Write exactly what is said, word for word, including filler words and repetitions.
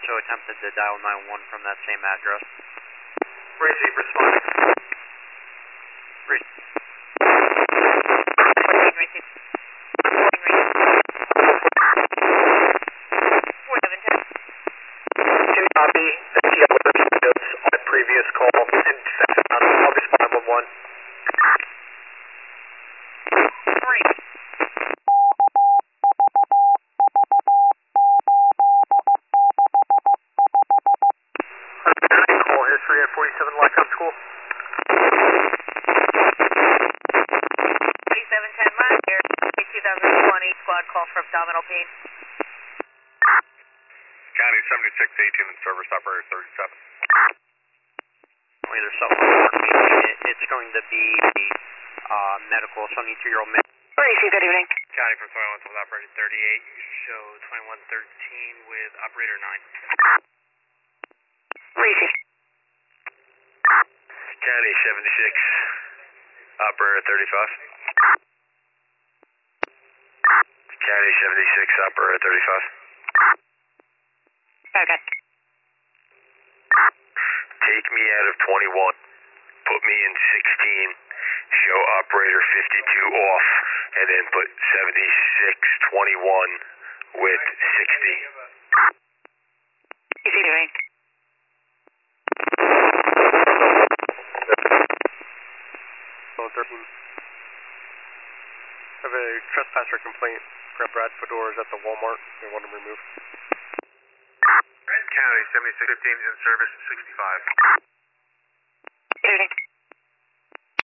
also attempted to dial nine one from that same address. Receive, responding. Re- Receive. four seven ten. Can you copy the T L notes on a previous call and send it out? I'll respond with one. Three. Call history at forty-seven Lycombe School. forty-seven ten last year, two thousand twenty, squad call for abdominal pain. County seventy-six eighteen in service, operator thirty-seven. Either someone, it's going to be uh, medical, seventy-two-year-old man. Receive, good evening. County from twenty-one with operator thirty-eight. You show twenty-one thirteen with operator nine. Receive. County seventy-six, operator thirty-five. County seventy-six, operator thirty-five. Okay. Take me out of twenty-one. Put me in sixteen. Show operator fifty-two off. And then put seventy-six twenty-one with sixty. Receive, evening. thirteen. I have a trespasser complaint. Grab Brad Fedor is at the Walmart. They want him removed. County seventy-six fifteen in service sixty-five.